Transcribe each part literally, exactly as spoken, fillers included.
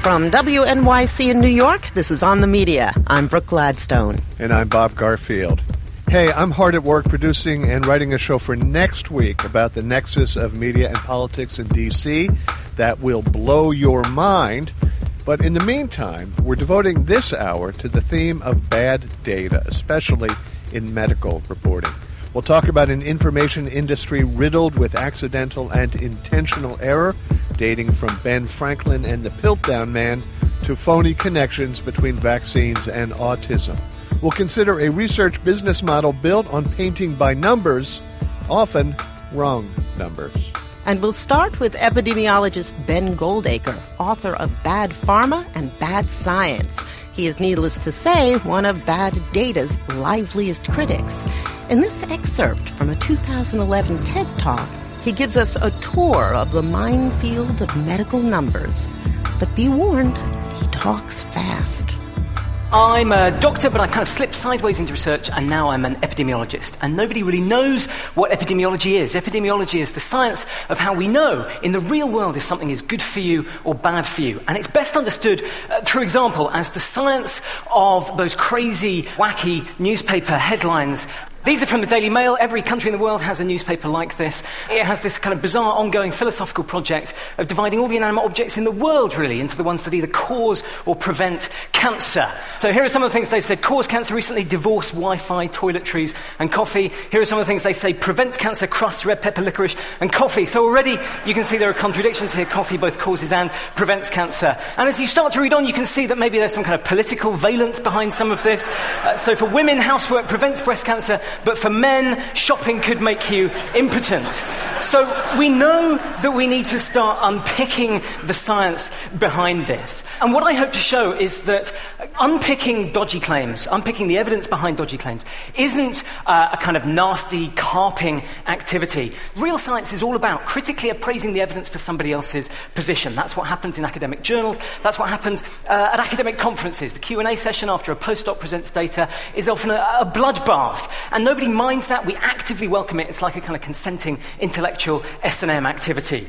From W N Y C in New York, this is On the Media. I'm Brooke Gladstone. And I'm Bob Garfield. Hey, I'm hard at work producing and writing a show for next week about the nexus of media and politics in D C that will blow your mind. But in the meantime, we're devoting this hour to the theme of bad data, especially in medical reporting. We'll talk about an information industry riddled with accidental and intentional error, dating from Ben Franklin and the Piltdown Man to phony connections between vaccines and autism. We'll consider a research business model built on painting by numbers, often wrong numbers. And we'll start with epidemiologist Ben Goldacre, author of Bad Pharma and Bad Science. He is, needless to say, one of bad data's liveliest critics. In this excerpt from a two thousand eleven TED Talk, he gives us a tour of the minefield of medical numbers. But be warned, he talks fast. I'm a doctor, but I kind of slipped sideways into research, and now I'm an epidemiologist. And nobody really knows what epidemiology is. Epidemiology is the science of how we know in the real world if something is good for you or bad for you. And it's best understood, uh, through example, as the science of those crazy, wacky newspaper headlines. These are from the Daily Mail. Every country in the world has a newspaper like this. It has this kind of bizarre, ongoing philosophical project of dividing all the inanimate objects in the world, really, into the ones that either cause or prevent cancer. So here are some of the things they've said. Cause cancer recently, divorce, Wi-Fi, toiletries, and coffee. Here are some of the things they say. Prevent cancer, crusts, red pepper, licorice, and coffee. So already you can see there are contradictions here. Coffee both causes and prevents cancer. And as you start to read on, you can see that maybe there's some kind of political valence behind some of this. Uh, so for women, housework prevents breast cancer. But for men, shopping could make you impotent. So we know that we need to start unpicking the science behind this. And what I hope to show is that unpicking dodgy claims, unpicking the evidence behind dodgy claims, isn't uh, a kind of nasty carping activity. Real science is all about critically appraising the evidence for somebody else's position. That's what happens in academic journals. That's what happens uh, at academic conferences. The Q and A session after a postdoc presents data is often a, a bloodbath. And nobody minds that. We actively welcome it. It's like a kind of consenting intellectual S and M activity.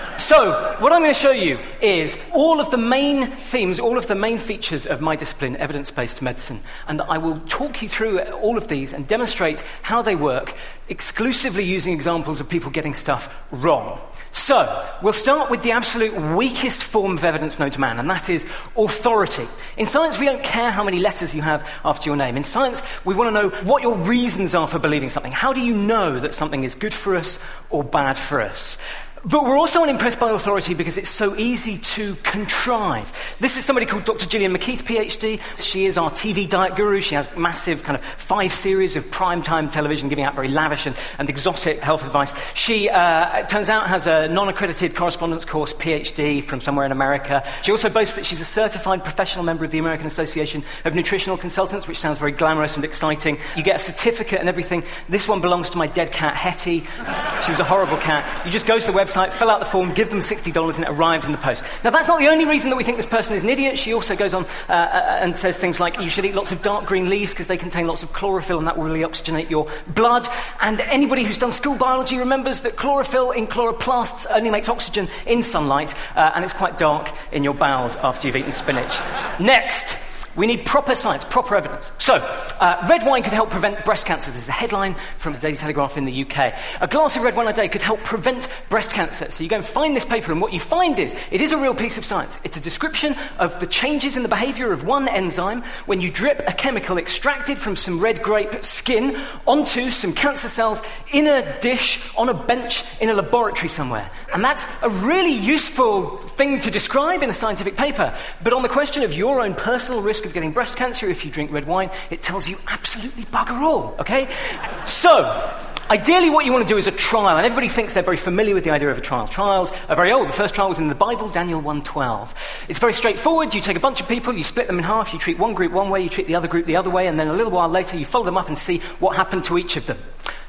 So, what I'm going to show you is all of the main themes, all of the main features of my discipline, evidence-based medicine, and I will talk you through all of these and demonstrate how they work, exclusively using examples of people getting stuff wrong. So, we'll start with the absolute weakest form of evidence known to man, and that is authority. In science, we don't care how many letters you have after your name. In science, we want to know what your reasons are for believing something. How do you know that something is good for us or bad for us? But we're also unimpressed by authority because it's so easy to contrive. This is somebody called Doctor Gillian McKeith, P H D. She is our T V diet guru. She has massive kind of five series of primetime television giving out very lavish and, and exotic health advice. She, uh, it turns out, has a non-accredited correspondence course, P H D, from somewhere in America. She also boasts that she's a certified professional member of the American Association of Nutritional Consultants, which sounds very glamorous and exciting. You get a certificate and everything. This one belongs to my dead cat, Hetty. She was a horrible cat. You just go to the website, fill out the form, give them sixty dollars, and it arrives in the post. Now, that's not the only reason that we think this person is an idiot. She also goes on uh, uh, and says things like, you should eat lots of dark green leaves because they contain lots of chlorophyll and that will really oxygenate your blood. And anybody who's done school biology remembers that chlorophyll in chloroplasts only makes oxygen in sunlight, uh, and it's quite dark in your bowels after you've eaten spinach. Next. We need proper science, proper evidence. So, uh, red wine could help prevent breast cancer. This is a headline from the Daily Telegraph in the U K. A glass of red wine a day could help prevent breast cancer. So you go and find this paper, and what you find is, it is a real piece of science. It's a description of the changes in the behaviour of one enzyme when you drip a chemical extracted from some red grape skin onto some cancer cells in a dish on a bench in a laboratory somewhere. And that's a really useful thing to describe in a scientific paper. But on the question of your own personal risk of getting breast cancer if you drink red wine, it tells you absolutely bugger all, okay? So, ideally what you want to do is a trial, and everybody thinks they're very familiar with the idea of a trial. Trials are very old. The first trial was in the Bible, Daniel one twelve. It's very straightforward. You take a bunch of people, you split them in half, you treat one group one way, you treat the other group the other way, and then a little while later you fold them up and see what happened to each of them.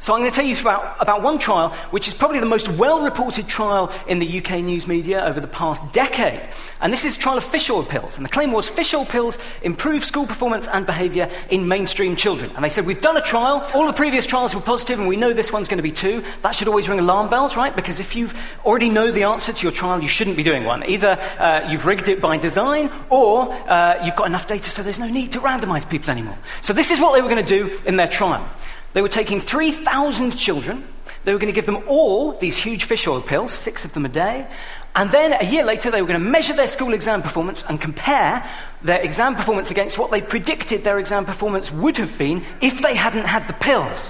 So I'm going to tell you about, about one trial, which is probably the most well-reported trial in the U K news media over the past decade. And this is a trial of fish oil pills. And the claim was fish oil pills improve school performance and behaviour in mainstream children. And they said, we've done a trial, all the previous trials were positive, and we know this one's going to be too. That should always ring alarm bells, right? Because if you already know the answer to your trial, you shouldn't be doing one. Either uh, you've rigged it by design, or uh, you've got enough data so there's no need to randomise people anymore. So this is what they were going to do in their trial. They were taking three thousand children. They were going to give them all these huge fish oil pills, six of them a day. And then a year later, they were going to measure their school exam performance and compare their exam performance against what they predicted their exam performance would have been if they hadn't had the pills.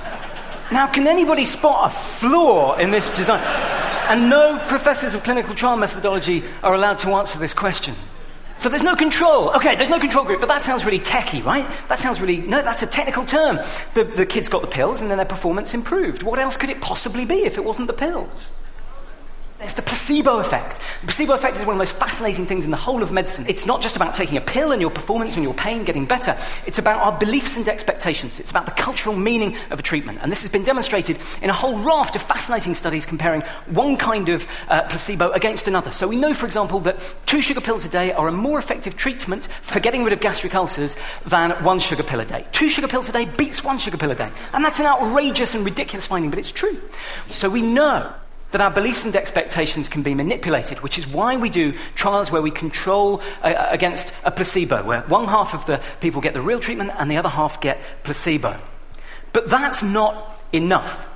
Now, can anybody spot a flaw in this design? And no professors of clinical trial methodology are allowed to answer this question. So there's no control. Okay, there's no control group, but that sounds really techie, right? That sounds really... No, that's a technical term. The, the kids got the pills and then their performance improved. What else could it possibly be if it wasn't the pills? There's the placebo effect. The placebo effect is one of the most fascinating things in the whole of medicine. It's not just about taking a pill and your performance and your pain getting better. It's about our beliefs and expectations. It's about the cultural meaning of a treatment. And this has been demonstrated in a whole raft of fascinating studies comparing one kind of uh, placebo against another. So we know, for example, that two sugar pills a day are a more effective treatment for getting rid of gastric ulcers than one sugar pill a day. Two sugar pills a day beats one sugar pill a day. And that's an outrageous and ridiculous finding, but it's true. So we know that our beliefs and expectations can be manipulated, which is why we do trials where we control uh, against a placebo, where one half of the people get the real treatment and the other half get placebo. But that's not enough.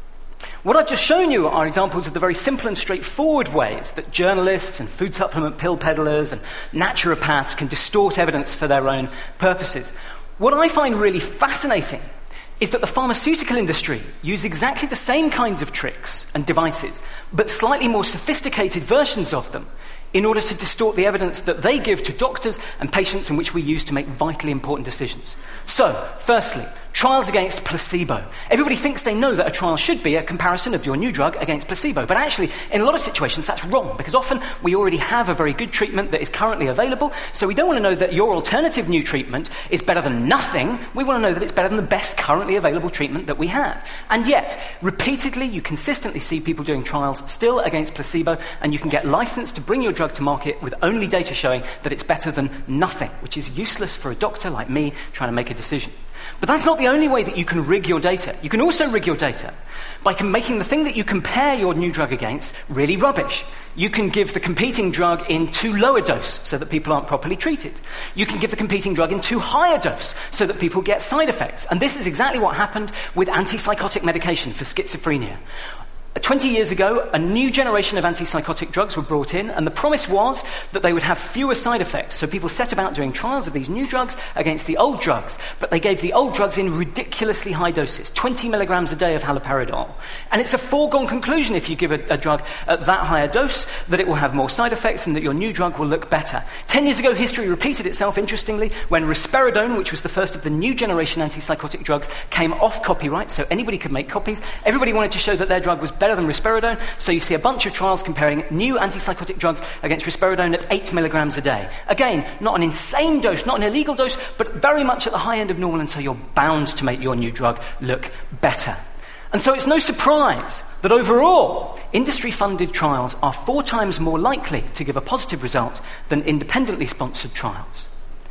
What I've just shown you are examples of the very simple and straightforward ways that journalists and food supplement pill peddlers and naturopaths can distort evidence for their own purposes. What I find really fascinating is that the pharmaceutical industry use exactly the same kinds of tricks and devices, but slightly more sophisticated versions of them, in order to distort the evidence that they give to doctors and patients, and which we use to make vitally important decisions. So, firstly, trials against placebo. Everybody thinks they know that a trial should be a comparison of your new drug against placebo, but actually, in a lot of situations, that's wrong, because often we already have a very good treatment that is currently available, so we don't want to know that your alternative new treatment is better than nothing. We want to know that it's better than the best currently available treatment that we have. And yet, repeatedly, you consistently see people doing trials still against placebo, and you can get licensed to bring your drug to market with only data showing that it's better than nothing, which is useless for a doctor like me trying to make a decision. But that's not the only way that you can rig your data. You can also rig your data by making the thing that you compare your new drug against really rubbish. You can give the competing drug in too low a dose so that people aren't properly treated. You can give the competing drug in too high a dose so that people get side effects. And this is exactly what happened with antipsychotic medication for schizophrenia. twenty years ago, a new generation of antipsychotic drugs were brought in, and the promise was that they would have fewer side effects. So people set about doing trials of these new drugs against the old drugs, but they gave the old drugs in ridiculously high doses, twenty milligrams a day of haloperidol. And it's a foregone conclusion if you give a, a drug at that higher dose that it will have more side effects and that your new drug will look better. Ten years ago, history repeated itself, interestingly, when risperidone, which was the first of the new generation antipsychotic drugs, came off copyright, so anybody could make copies. Everybody wanted to show that their drug was better than risperidone, so you see a bunch of trials comparing new antipsychotic drugs against risperidone at eight milligrams a day. Again, not an insane dose, not an illegal dose, but very much at the high end of normal, and so you're bound to make your new drug look better. And so it's no surprise that overall, industry-funded trials are four times more likely to give a positive result than independently sponsored trials.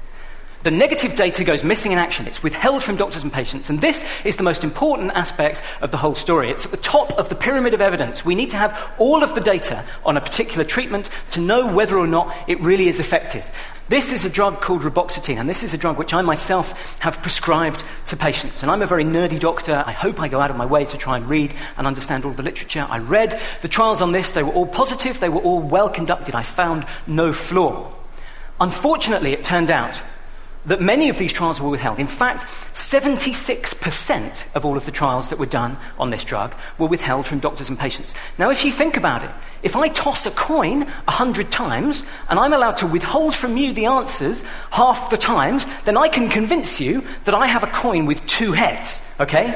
The negative data goes missing in action. It's withheld from doctors and patients. And this is the most important aspect of the whole story. It's at the top of the pyramid of evidence. We need to have all of the data on a particular treatment to know whether or not it really is effective. This is a drug called reboxetine, and this is a drug which I myself have prescribed to patients. And I'm a very nerdy doctor. I hope I go out of my way to try and read and understand all the literature. I read the trials on this. They were all positive. They were all well conducted. I found no flaw. Unfortunately, it turned out that many of these trials were withheld. In fact, seventy-six percent of all of the trials that were done on this drug were withheld from doctors and patients. Now, if you think about it, if I toss a coin a hundred times and I'm allowed to withhold from you the answers half the times, then I can convince you that I have a coin with two heads, okay?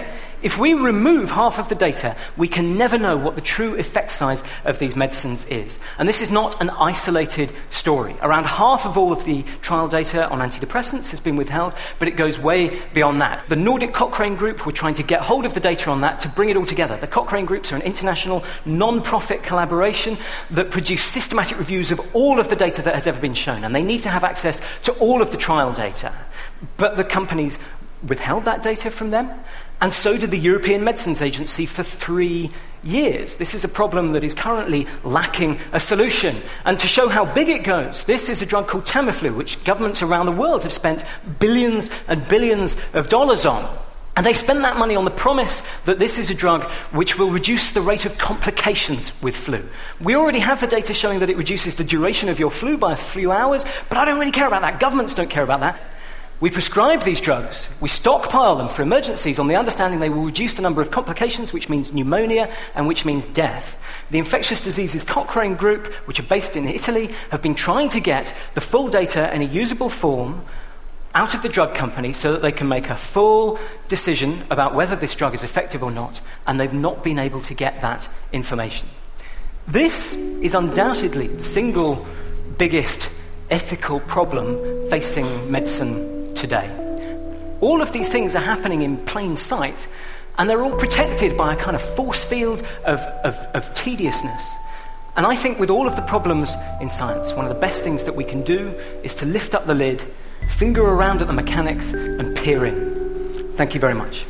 If we remove half of the data, we can never know what the true effect size of these medicines is. And this is not an isolated story. Around half of all of the trial data on antidepressants has been withheld, but it goes way beyond that. The Nordic Cochrane Group were trying to get hold of the data on that to bring it all together. The Cochrane Groups are an international non-profit collaboration that produce systematic reviews of all of the data that has ever been shown, and they need to have access to all of the trial data. But the companies withheld that data from them, and so did the European Medicines Agency for three years. This is a problem that is currently lacking a solution. And to show how big it goes, this is a drug called Tamiflu, which governments around the world have spent billions and billions of dollars on. And they spend that money on the promise that this is a drug which will reduce the rate of complications with flu. We already have the data showing that it reduces the duration of your flu by a few hours, but I don't really care about that. Governments don't care about that. We prescribe these drugs, we stockpile them for emergencies on the understanding they will reduce the number of complications, which means pneumonia and which means death. The Infectious Diseases Cochrane Group, which are based in Italy, have been trying to get the full data in a usable form out of the drug company so that they can make a full decision about whether this drug is effective or not, and they've not been able to get that information. This is undoubtedly the single biggest ethical problem facing medicine today. All of these things are happening in plain sight, and they're all protected by a kind of force field of, of, of tediousness. And I think with all of the problems in science, one of the best things that we can do is to lift up the lid, finger around at the mechanics, and peer in. Thank you very much.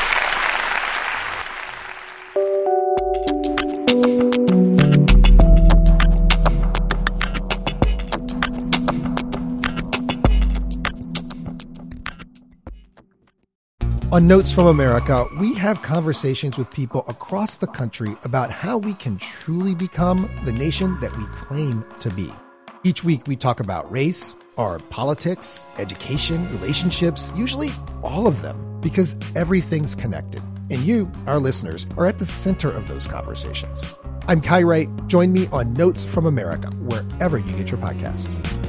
On Notes from America, we have conversations with people across the country about how we can truly become the nation that we claim to be. Each week we talk about race, or politics, education, relationships, usually all of them, because everything's connected. And you, our listeners, are at the center of those conversations. I'm Kai Wright. Join me on Notes from America, wherever you get your podcasts.